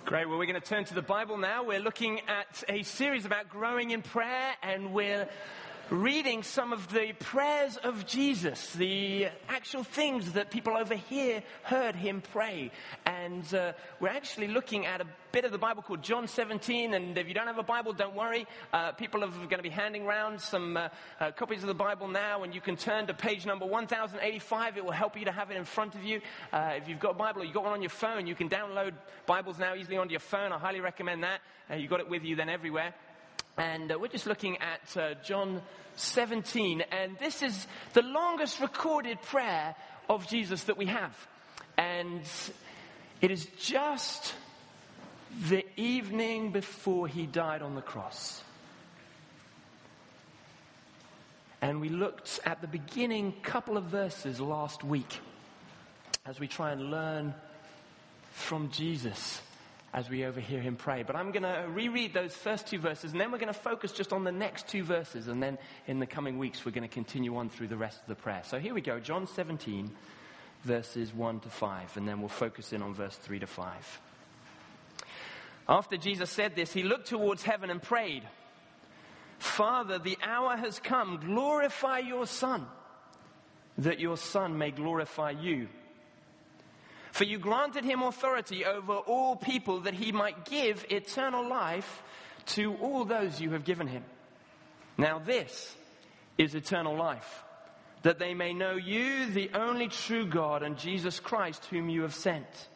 Great. Well, we're going to turn to the Bible now. We're looking at a series about growing in prayer, and we're reading some of the prayers of Jesus, the actual things that people over here heard him pray. And we're actually looking at a bit of the Bible called John 17. And if you don't have a Bible, don't worry. People are going to be handing around some copies of the Bible now, and you can turn to page number 1085. It will help you to have it in front of you. If you've got a Bible or you've got one on your phone, you can download Bibles now easily onto your phone. I highly recommend that. You've got it with you then everywhere. And we're just looking at John 17. And this is the longest recorded prayer of Jesus that we have. And it is just the evening before he died on the cross. And we looked at the beginning couple of verses last week as we try and learn from Jesus as we overhear him pray. But I'm going to reread those first two verses, and then we're going to focus just on the next two verses, and then in the coming weeks we're going to continue on through the rest of the prayer. So here we go, John 17, verses 1 to 5, and then we'll focus in on verse 3 to 5. After Jesus said this, he looked towards heaven and prayed, "Father, the hour has come. Glorify your Son, that your Son may glorify you. For you granted him authority over all people, that he might give eternal life to all those you have given him. Now this is eternal life, that they may know you, the only true God, and Jesus Christ, whom you have sent.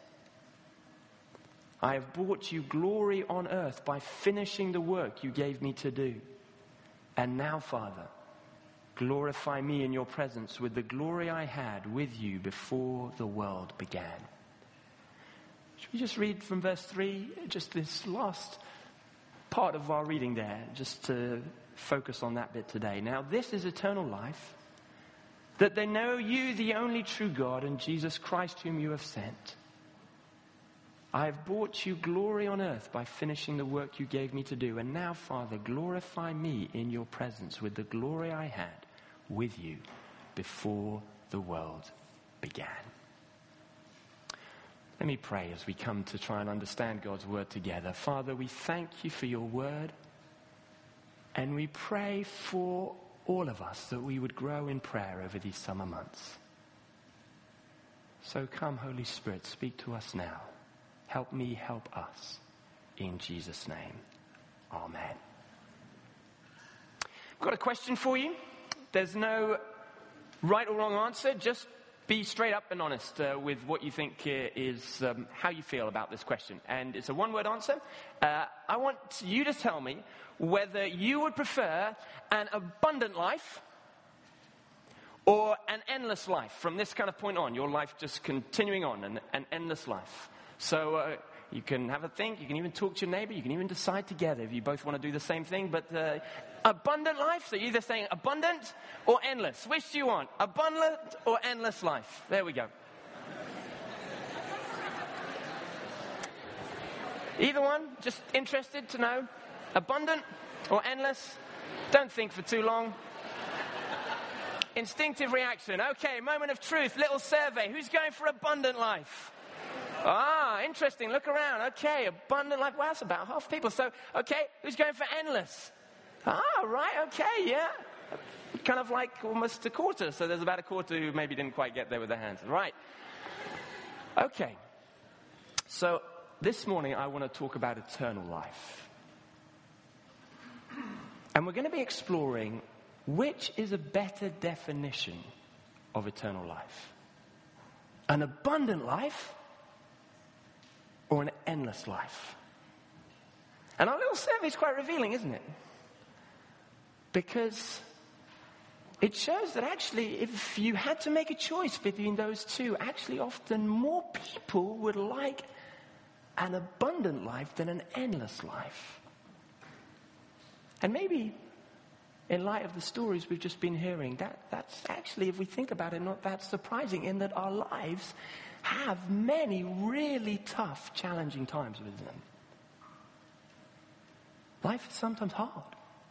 I have brought you glory on earth by finishing the work you gave me to do. And now, Father, glorify me in your presence with the glory I had with you before the world began." Should we just read from verse 3, just this last part of our reading there, just to focus on that bit today. Now this is eternal life, that they know you, the only true God, and Jesus Christ, whom you have sent. I have brought you glory on earth by finishing the work you gave me to do. And now, Father, glorify me in your presence with the glory I had with you before the world began. Let me pray as we come to try and understand God's word together. Father, we thank you for your word, and we pray for all of us that we would grow in prayer over these summer months. So come, Holy Spirit, speak to us now. Help me, help us. In Jesus' name, amen. I've got a question for you. There's no right or wrong answer. Just be straight up and honest with what you think is how you feel about this question. And it's a one-word answer. I want you to tell me whether you would prefer an abundant life or an endless life. From this kind of point on, your life just continuing on, an endless life. So you can have a think, you can even talk to your neighbor, you can even decide together if you both want to do the same thing. But abundant life, so you're either saying abundant or endless. Which do you want? Abundant or endless life? There we go. Either one, just interested to know. Abundant or endless? Don't think for too long. Instinctive reaction. Okay, moment of truth, little survey. Who's going for abundant life? Ah, interesting. Look around. Okay, abundant life. Well, that's about half people. So, okay, who's going for endless? Ah, right. Okay, yeah. Kind of like almost a quarter. So there's about a quarter who maybe didn't quite get there with their hands. Right. Okay. So this morning I want to talk about eternal life. And we're going to be exploring which is a better definition of eternal life. An abundant life or an endless life? And our little survey is quite revealing, isn't it? Because it shows that actually, if you had to make a choice between those two, actually often more people would like an abundant life than an endless life. And maybe in light of the stories we've just been hearing, that's actually, if we think about it, not that surprising, in that our lives have many really tough, challenging times with them. Life is sometimes hard.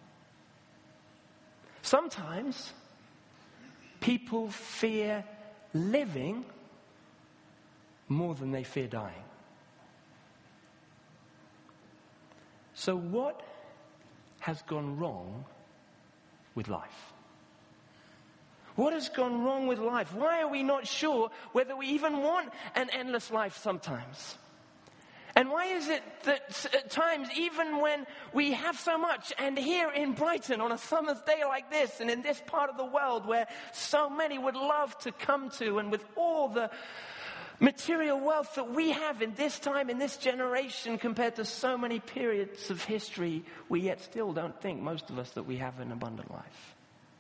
Sometimes people fear living more than they fear dying. So what has gone wrong with life? What has gone wrong with life? Why are we not sure whether we even want an endless life sometimes? And why is it that at times, even when we have so much, and here in Brighton on a summer's day like this, and in this part of the world where so many would love to come to, and with all the material wealth that we have in this time, in this generation, compared to so many periods of history, we yet still don't think, most of us, that we have an abundant life.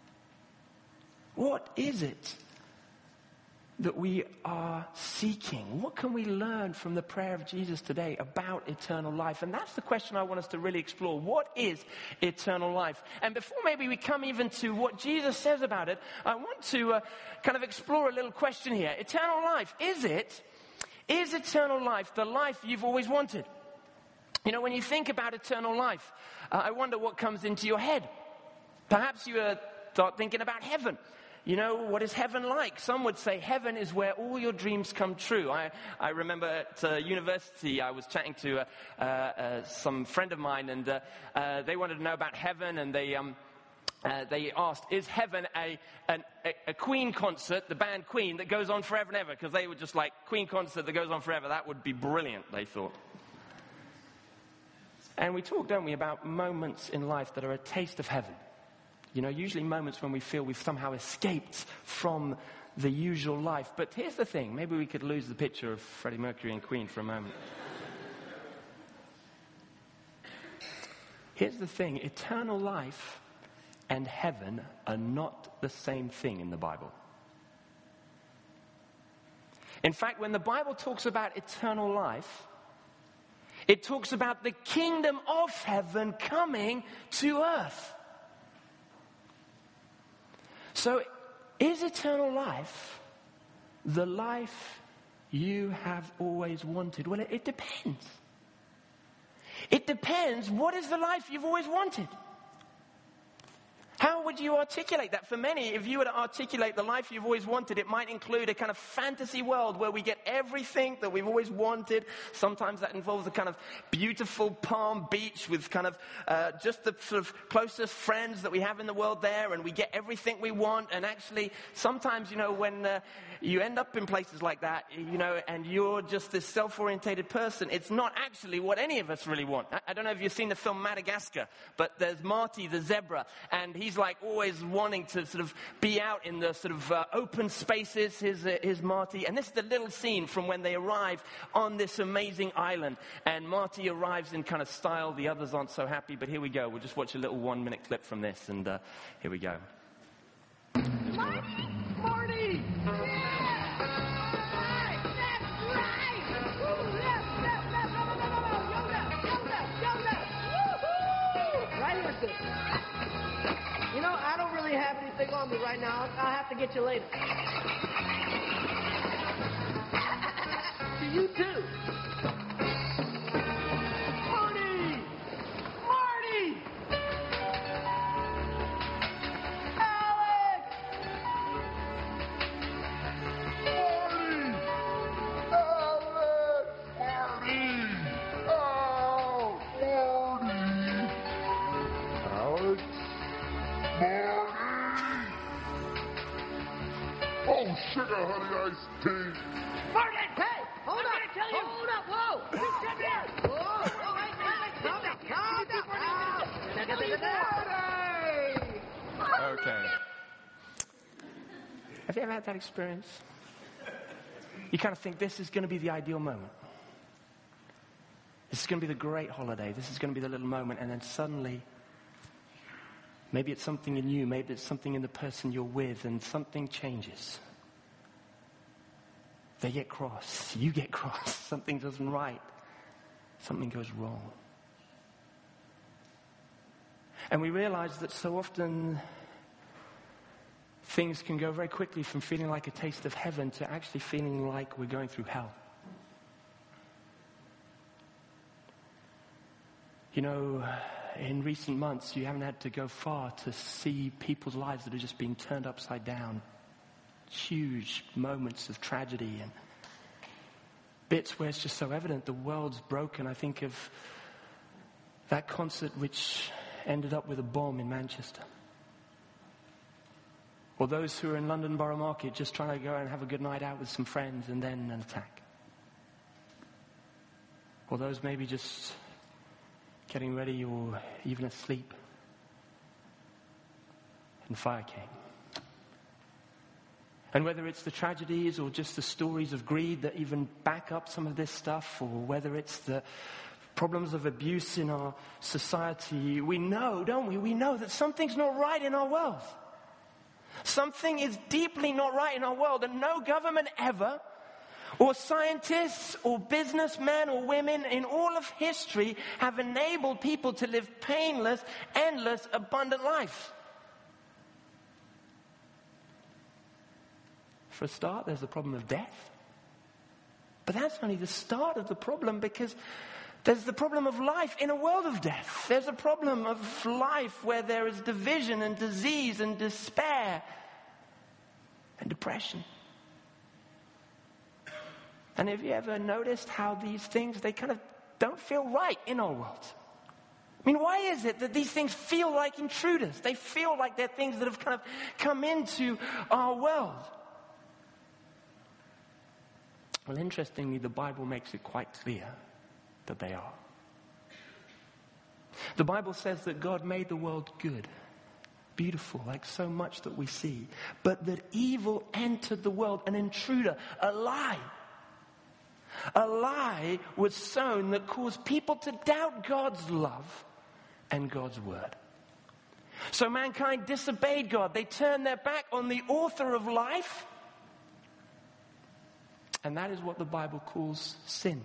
What is it that we are seeking? What can we learn from the prayer of Jesus today about eternal life? And that's the question I want us to really explore. What is eternal life? And before maybe we come even to what Jesus says about it, I want to kind of explore a little question here. Eternal life, is eternal life the life you've always wanted? You know, when you think about eternal life, I wonder what comes into your head. Perhaps you start thinking about heaven. You know, what is heaven like? Some would say heaven is where all your dreams come true. I remember at university, I was chatting to some friend of mine, and they wanted to know about heaven, and they asked, is heaven a Queen concert, the band Queen, that goes on forever and ever? Because they were just like, Queen concert that goes on forever, that would be brilliant, they thought. And we talk, don't we, about moments in life that are a taste of heaven. You know, usually moments when we feel we've somehow escaped from the usual life. But here's the thing. Maybe we could lose the picture of Freddie Mercury and Queen for a moment. Here's the thing. Eternal life and heaven are not the same thing in the Bible. In fact, when the Bible talks about eternal life, it talks about the kingdom of heaven coming to earth. So, is eternal life the life you have always wanted? Well, it depends. It depends. What is the life you've always wanted? How would you articulate that? For many, if you were to articulate the life you've always wanted, it might include a kind of fantasy world where we get everything that we've always wanted. Sometimes that involves a kind of beautiful Palm Beach with kind of just the sort of closest friends that we have in the world there, and we get everything we want. And actually, sometimes, you know, when you end up in places like that, you know, and you're just this self-orientated person, it's not actually what any of us really want. I don't know if you've seen the film Madagascar, but there's Marty the zebra, and he's like always wanting to sort of be out in the sort of open spaces, his Marty. And this is the little scene from when they arrive on this amazing island. And Marty arrives in kind of style. The others aren't so happy, but here we go. We'll just watch a little 1-minute clip from this, and here we go. Marty! You know, I don't really have anything on me right now. I'll have to get you later. To you too. Marty! Marty! Alex! Marty! Alex! Marty! Oh, Marty! Alex? Marty! Oh, sugar honey iced tea. Marty! Hey! Hold up! Hold up! Whoa! Come here! Whoa! Whoa! Hey, Alex! Calm down! Calm down! Okay. Have you ever had that experience? You kind of think this is going to be the ideal moment. This is going to be the great holiday. This is going to be the little moment. And then suddenly, maybe it's something in you. Maybe it's something in the person you're with. And something changes. They get cross. You get cross. Something doesn't right. Something goes wrong. And we realize that so often things can go very quickly from feeling like a taste of heaven to actually feeling like we're going through hell. You know, in recent months, you haven't had to go far to see people's lives that are just being turned upside down. Huge moments of tragedy and bits where it's just so evident the world's broken. I think of That concert which ended up with a bomb in Manchester. Or those who are in London Borough Market just trying to go and have a good night out with some friends and then an attack. Or those maybe just getting ready or even asleep. And fire came. And whether it's the tragedies or just the stories of greed that even back up some of this stuff, or whether it's the problems of abuse in our society, we know, don't we? We know that something's not right in our world. Something is deeply not right in our world, and no government ever, or scientists, or businessmen, or women in all of history have enabled people to live painless, endless, abundant lives. For a start, there's the problem of death. But that's only the start of the problem, because there's the problem of life in a world of death. There's a problem of life where there is division and disease and despair and depression. And have you ever noticed how these things, they kind of don't feel right in our world? I mean, why is it that these things feel like intruders? They feel like they're things that have kind of come into our world. Well, interestingly, the Bible makes it quite clear that they are. The Bible says that God made the world good, beautiful, like so much that we see, but that evil entered the world, an intruder, a lie. A lie was sown that caused people to doubt God's love and God's word. So mankind disobeyed God. They turned their back on the author of life. And that is what the Bible calls sin.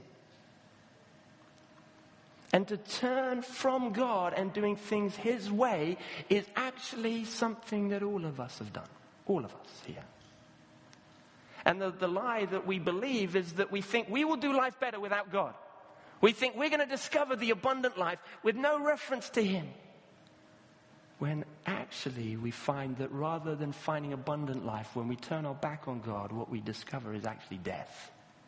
And to turn from God and doing things His way is actually something that all of us have done. All of us here. And the lie that we believe is that we think we will do life better without God. We think we're going to discover the abundant life with no reference to Him. When actually we find that rather than finding abundant life, when we turn our back on God, what we discover is actually death.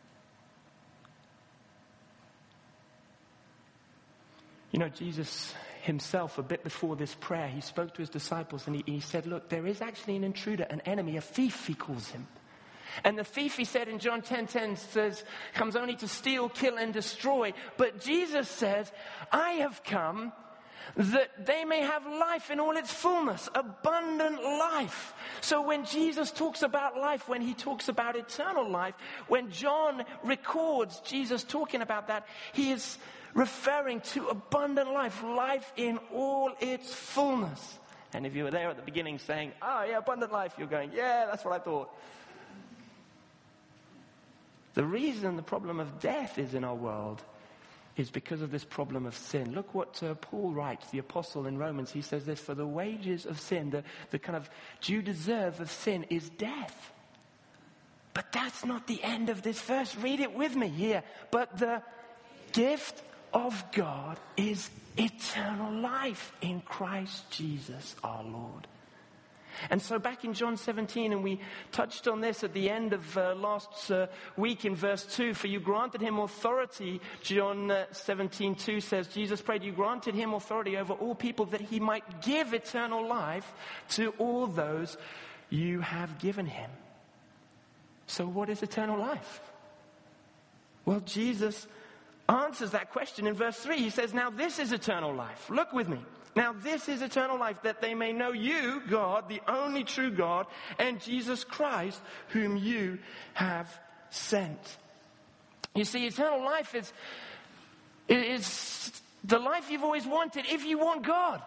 You know, Jesus Himself, a bit before this prayer, He spoke to His disciples and he said, look, there is actually an intruder, an enemy, a thief, He calls him. And the thief, He said in John 10:10, says, comes only to steal, kill, and destroy. But Jesus says, I have come that they may have life in all its fullness, abundant life. So when Jesus talks about life, when He talks about eternal life, when John records Jesus talking about that, he is referring to abundant life, life in all its fullness. And if you were there at the beginning saying, oh yeah, abundant life, you're going, yeah, that's what I thought. The reason the problem of death is in our world is because of this problem of sin. Look what Paul writes, the apostle in Romans. He says this, for the wages of sin, the kind of due deserve of sin is death. But that's not the end of this verse. Read it with me here. But the gift of God is eternal life in Christ Jesus our Lord. And so back in John 17, and we touched on this at the end of last week in verse 2, for you granted Him authority, John 17:2 says, Jesus prayed, you granted Him authority over all people that He might give eternal life to all those you have given Him. So what is eternal life? Well, Jesus answers that question in verse 3. He says, now this is eternal life. Look with me. Now this is eternal life, that they may know you, God, the only true God, and Jesus Christ, whom you have sent. You see, eternal life is the life you've always wanted if you want God.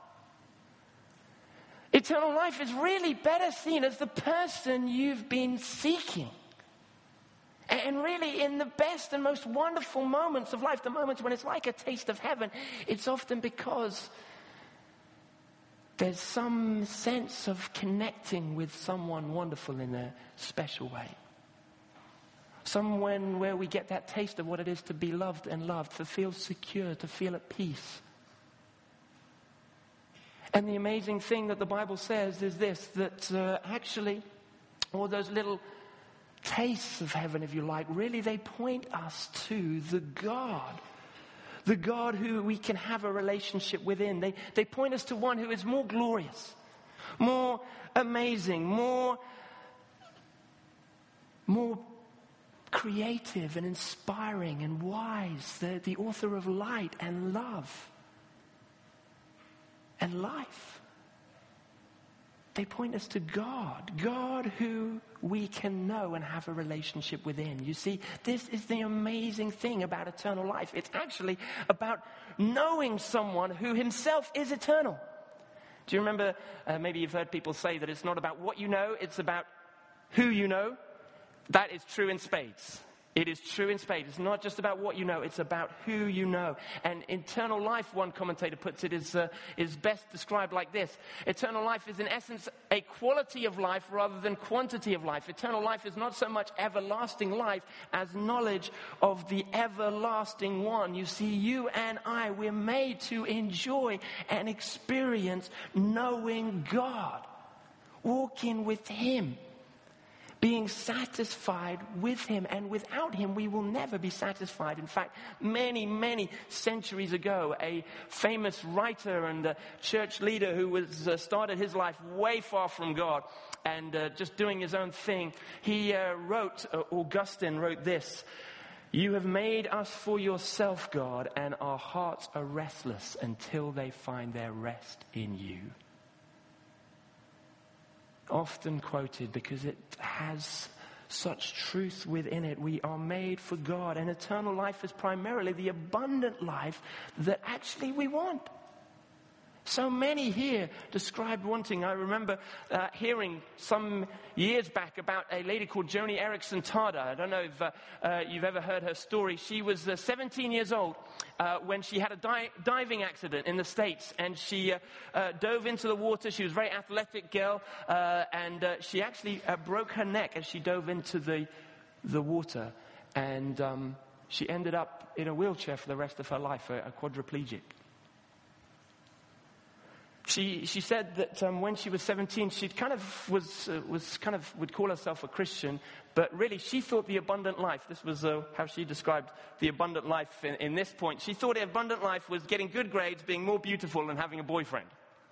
Eternal life is really better seen as the person you've been seeking. And really, in the best and most wonderful moments of life, the moments when it's like a taste of heaven, it's often because there's some sense of connecting with someone wonderful in a special way. Someone where we get that taste of what it is to be loved and loved, to feel secure, to feel at peace. And the amazing thing that the Bible says is this, that actually all those little tastes of heaven, if you like, really they point us to the God the God who we can have a relationship within. They point us to one who is more glorious, more amazing, more creative and inspiring and wise, the author of light and love and life. They point us to God who we can know and have a relationship within. You see, this is the amazing thing about eternal life. It's actually about knowing someone who himself is eternal. Do you remember, maybe you've heard people say that it's not about what you know, it's about who you know. That is true in spades. It is true in spades. It's not just about what you know, it's about who you know. And eternal life, one commentator puts it, is best described like this. Eternal life is in essence a quality of life rather than quantity of life. Eternal life is not so much everlasting life as knowledge of the everlasting one. You see, you and I, we're made to enjoy and experience knowing God, walking with Him, being satisfied with Him, and without Him we will never be satisfied. In fact, many, many centuries ago, a famous writer and a church leader who was started his life way far from God and just doing his own thing, he Augustine wrote this: "You have made us for yourself, God, and our hearts are restless until they find their rest in you." Often quoted because it has such truth within it. We are made for God, and eternal life is primarily the abundant life that actually we want. So many here described wanting. I remember hearing some years back about a lady called Joni Eareckson Tada. I don't know if you've ever heard her story. She was 17 years old when she had a diving accident in the States, and she dove into the water. She was a very athletic girl, and she actually broke her neck as she dove into the water, and she ended up in a wheelchair for the rest of her life, a quadriplegic. She said that when she was 17, she kind of would call herself a Christian, but really she thought the abundant life, this was how she described the abundant life in this point. She thought the abundant life was getting good grades, being more beautiful, and having a boyfriend.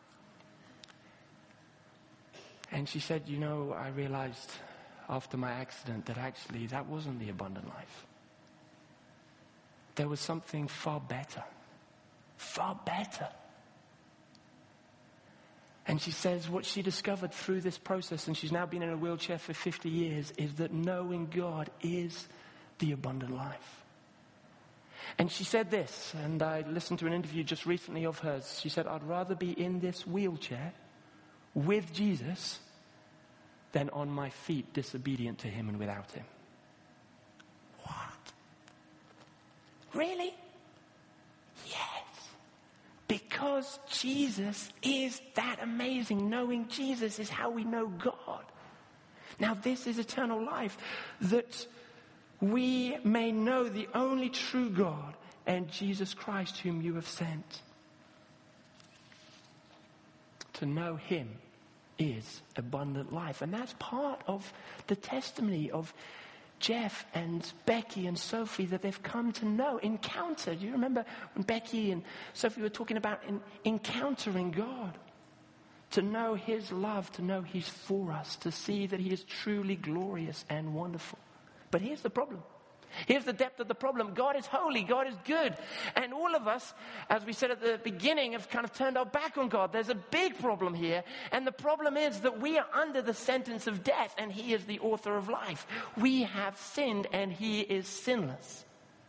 And she said, I realized after my accident that actually that wasn't the abundant life. There was something far better. Far better. And she says what she discovered through this process, and she's now been in a wheelchair for 50 years, is that knowing God is the abundant life. And she said this, and I listened to an interview just recently of hers. She said, "I'd rather be in this wheelchair with Jesus than on my feet disobedient to Him and without Him." What? Really? Yes. Because Jesus is that amazing. Knowing Jesus is how we know God. Now this is eternal life, that we may know the only true God and Jesus Christ whom you have sent. To know Him is abundant life. And that's part of the testimony of Jeff and Becky and Sophie that they've come to know, encountered. You remember when Becky and Sophie were talking about encountering God? To know His love, to know He's for us, to see that He is truly glorious and wonderful. But here's the problem. Here's the depth of the problem. God is holy. God is good. And all of us, as we said at the beginning, have kind of turned our back on God. There's a big problem here. And the problem is that we are under the sentence of death, and He is the author of life. We have sinned, and He is sinless.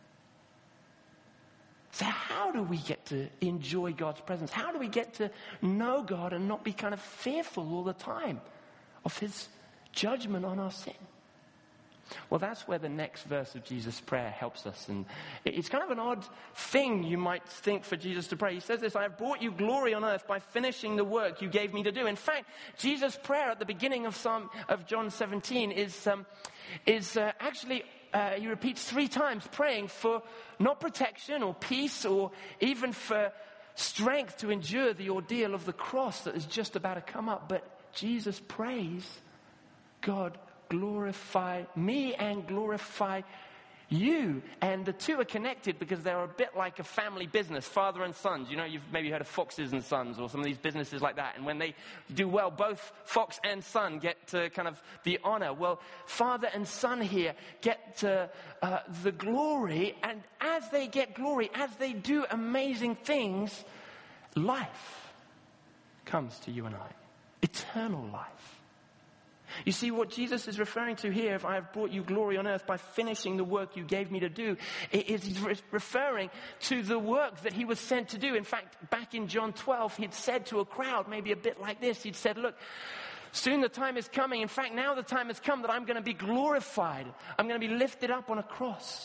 So how do we get to enjoy God's presence? How do we get to know God and not be kind of fearful all the time of His judgment on our sin? Well, that's where the next verse of Jesus' prayer helps us. And it's kind of an odd thing, you might think, for Jesus to pray. He says this: "I have brought you glory on earth by finishing the work you gave me to do." In fact, Jesus' prayer at the beginning of John 17 is actually, he repeats 3 times, praying for not protection or peace or even for strength to endure the ordeal of the cross that is just about to come up. But Jesus prays, "God, glorify me and glorify you. And the two are connected because they're a bit like a family business, father and sons. You know, you've maybe heard of Foxes and Sons or some of these businesses like that. And when they do well, both Fox and son get to kind of the honor. Well, father and son here get the glory. And as they get glory, as they do amazing things, life comes to you and I. Eternal life. You see, what Jesus is referring to here, if I have brought you glory on earth by finishing the work you gave me to do, it is referring to the work that he was sent to do. In fact, back in John 12, he'd said to a crowd, maybe a bit like this, he'd said, look, soon the time is coming. In fact, now the time has come that I'm going to be glorified. I'm going to be lifted up on a cross.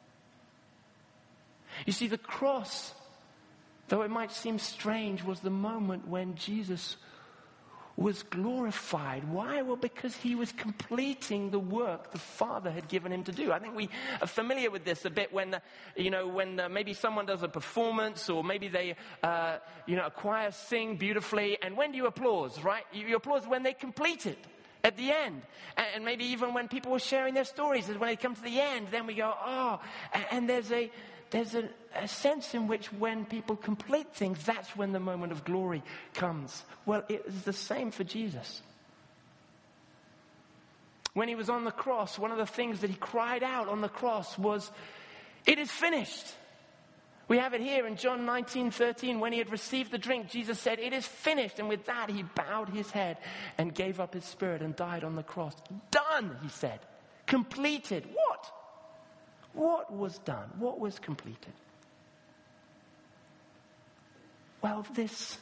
You see, the cross, though it might seem strange, was the moment when Jesus was glorified. Why? Well, because he was completing the work the Father had given him to do. I think we are familiar with this a bit when maybe someone does a performance, or maybe they, a choir sing beautifully. And when do you applause, right? You applause when they complete it. At the end. And maybe even when people were sharing their stories, is when they come to the end, then we go, oh, and there's a sense in which when people complete things, that's when the moment of glory comes. Well, it is the same for Jesus. When he was on the cross, one of the things that he cried out on the cross was, "It is finished." We have it here in John 19:13. When he had received the drink, Jesus said, "It is finished." And with that, he bowed his head and gave up his spirit and died on the cross. Done, he said. Completed. What? What was done? What was completed? Well, this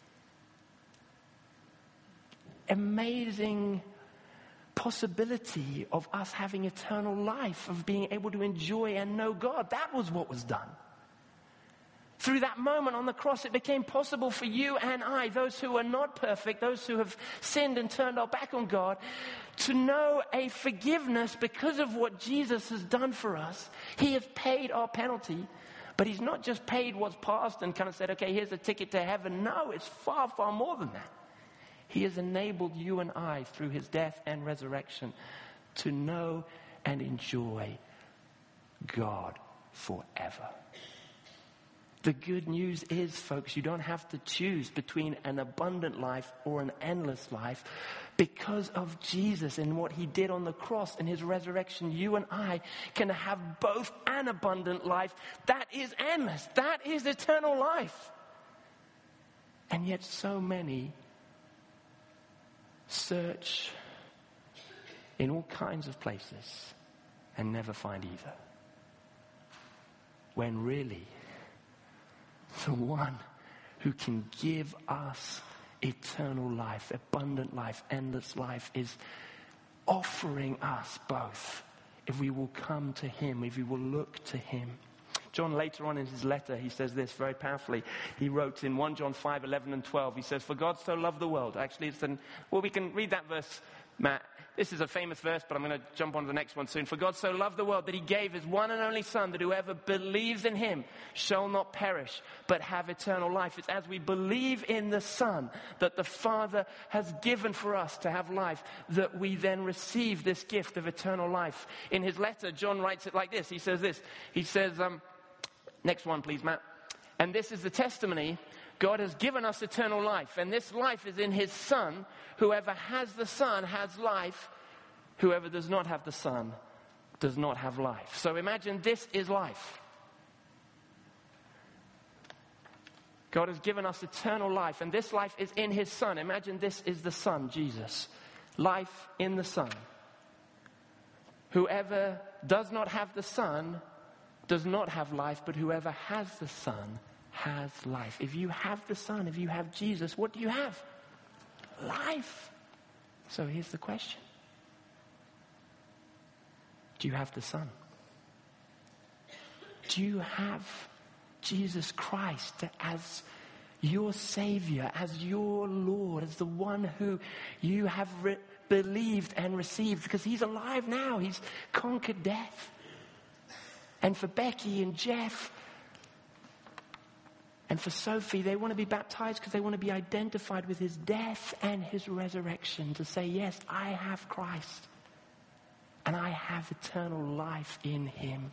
amazing possibility of us having eternal life, of being able to enjoy and know God, that was what was done. Through that moment on the cross, it became possible for you and I, those who are not perfect, those who have sinned and turned our back on God, to know a forgiveness because of what Jesus has done for us. He has paid our penalty, but he's not just paid what's past and kind of said, okay, here's a ticket to heaven. No, it's far, far more than that. He has enabled you and I, through his death and resurrection, to know and enjoy God forever. The good news is, folks, you don't have to choose between an abundant life or an endless life. Because of Jesus and what he did on the cross and his resurrection, you and I can have both an abundant life that is endless. That is eternal life. And yet so many search in all kinds of places and never find either. When really, the one who can give us eternal life, abundant life, endless life, is offering us both if we will come to him, if we will look to him. John, later on in his letter, he says this very powerfully. He wrote in 1 John 5:11 and 12, he says, "For God so loved the world." Actually, we can read that verse, Matt. This is a famous verse, but I'm going to jump on to the next one soon. "For God so loved the world that he gave his one and only Son, that whoever believes in him shall not perish, but have eternal life." It's as we believe in the Son that the Father has given for us to have life, that we then receive this gift of eternal life. In his letter, John writes it like this. He says this. He says, next one, please, Matt. "And this is the testimony. God has given us eternal life, and this life is in his Son. Whoever has the Son has life. Whoever does not have the Son does not have life." So imagine this is life. God has given us eternal life, and this life is in his Son. Imagine this is the Son, Jesus. Life in the Son. Whoever does not have the Son does not have life, but whoever has the Son has life. If you have the Son, if you have Jesus, what do you have? Life. So here's the question. Do you have the Son? Do you have Jesus Christ as your Savior, as your Lord, as the one who you have believed and received? Because he's alive now. He's conquered death. And for Becky and Jeff and for Sophie, they want to be baptized because they want to be identified with his death and his resurrection, to say, yes, I have Christ. and I have eternal life in him.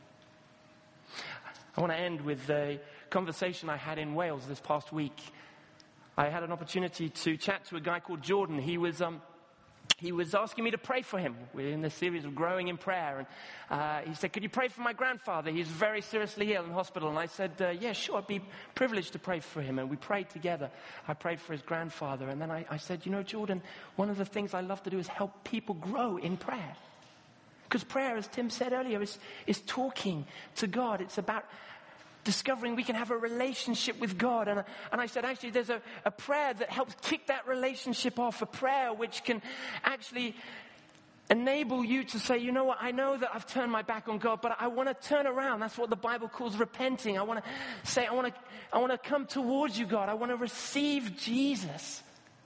I want to end with a conversation I had in Wales this past week. I had an opportunity to chat to a guy called Jordan. He was asking me to pray for him. We're in this series of growing in prayer. And he said, could you pray for my grandfather? He's very seriously ill in hospital. And I said, yeah, sure, I'd be privileged to pray for him. And we prayed together. I prayed for his grandfather. And then I said, you know, Jordan, one of the things I love to do is help people grow in prayer. Because prayer, as Tim said earlier, is talking to God. It's about discovering we can have a relationship with God. And I said, actually, there's a prayer that helps kick that relationship off, a prayer which can actually enable you to say, you know what, I know that I've turned my back on God, but I want to turn around. That's what the Bible calls repenting. I want to say, I want to come towards you, God. I want to receive Jesus.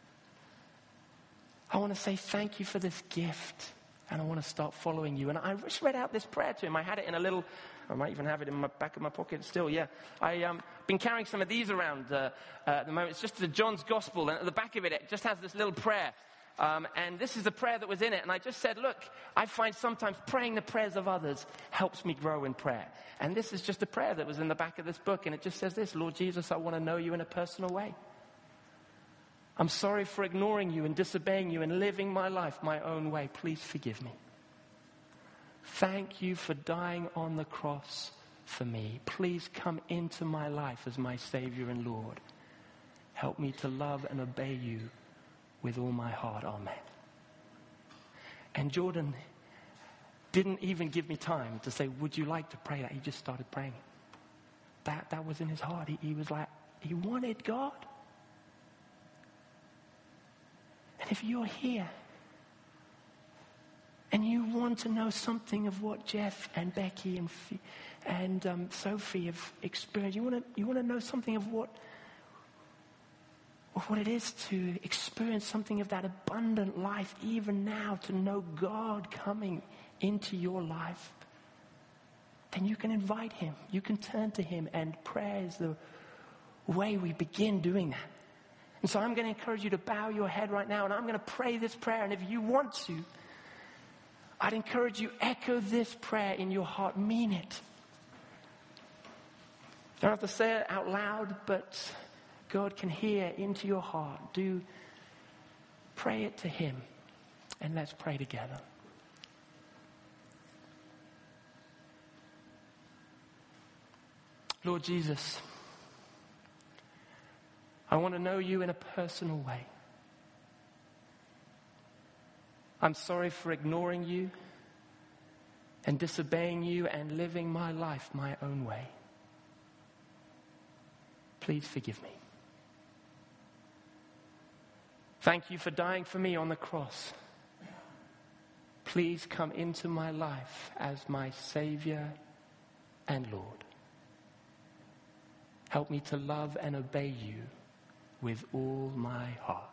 I want to say thank you for this gift, and I want to start following you. And I just read out this prayer to him. I had it in a little, I might even have it in my back of my pocket still, yeah. I've been carrying some of these around at the moment. It's just the John's Gospel, and at the back of it, it just has this little prayer. And this is the prayer that was in it. And I just said, look, I find sometimes praying the prayers of others helps me grow in prayer. And this is just a prayer that was in the back of this book. And it just says this: Lord Jesus, I want to know you in a personal way. I'm sorry for ignoring you and disobeying you and living my life my own way. Please forgive me. Thank you for dying on the cross for me. Please come into my life as my Savior and Lord. Help me to love and obey you with all my heart. Amen. And Jordan didn't even give me time to say, would you like to pray that? He just started praying. That was in his heart. He was like, he wanted God. And if you're here and you want to know something of what Jeff and Becky and Sophie have experienced, you want to know something of what it is to experience something of that abundant life, even now, to know God coming into your life, then you can invite him. You can turn to him, and prayer is the way we begin doing that. And so I'm going to encourage you to bow your head right now, and I'm going to pray this prayer. And if you want to, I'd encourage you, echo this prayer in your heart. Mean it. You don't have to say it out loud, but God can hear into your heart. Do pray it to him, and let's pray together. Lord Jesus, I want to know you in a personal way. I'm sorry for ignoring you and disobeying you and living my life my own way. Please forgive me. Thank you for dying for me on the cross. Please come into my life as my Savior and Lord. Help me to love and obey you with all my heart.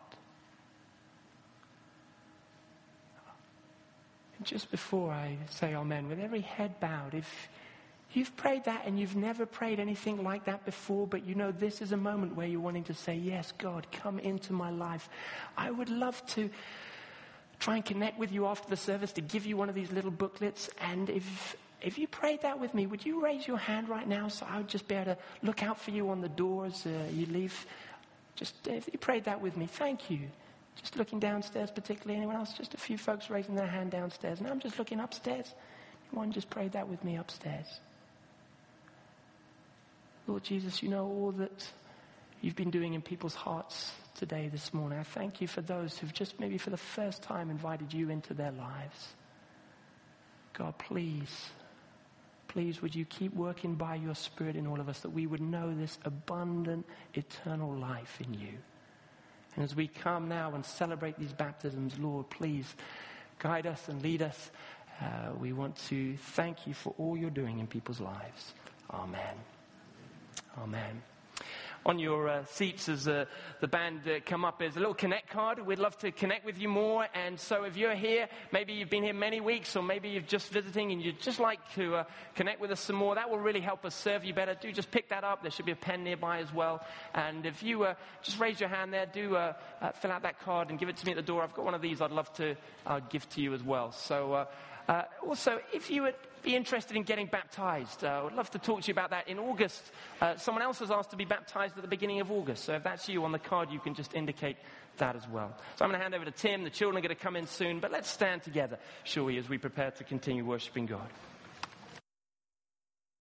And just before I say amen, with every head bowed, if you've prayed that and you've never prayed anything like that before, but you know this is a moment where you're wanting to say, yes, God, come into my life. I would love to try and connect with you after the service to give you one of these little booklets. And if you prayed that with me, would you raise your hand right now so I would just be able to look out for you on the doors you leave? Just if you prayed that with me, thank you. Just looking downstairs, particularly. Anyone else? Just a few folks raising their hand downstairs. And I'm just looking upstairs. Anyone just prayed that with me upstairs? Lord Jesus, you know all that you've been doing in people's hearts today, this morning. I thank you for those who've just maybe for the first time invited you into their lives. God, please would you keep working by your Spirit in all of us, that we would know this abundant, eternal life in you. And as we come now and celebrate these baptisms, Lord, please guide us and lead us. We want to thank you for all you're doing in people's lives. Amen. Amen. On your seats as the band come up is a little connect card. We'd love to connect with you more. And so if you're here, maybe you've been here many weeks, or maybe you're just visiting and you'd just like to connect with us some more, that will really help us serve you better. Do just pick that up. There should be a pen nearby as well. And if you just raise your hand there, do fill out that card and give it to me at the door. I've got one of these I'd love to give to you as well. So Also, if you would be interested in getting baptized, I would love to talk to you about that in August. Someone else has asked to be baptized at the beginning of August. So if that's you on the card, you can just indicate that as well. So I'm going to hand over to Tim. The children are going to come in soon. But let's stand together, shall we, as we prepare to continue worshiping God.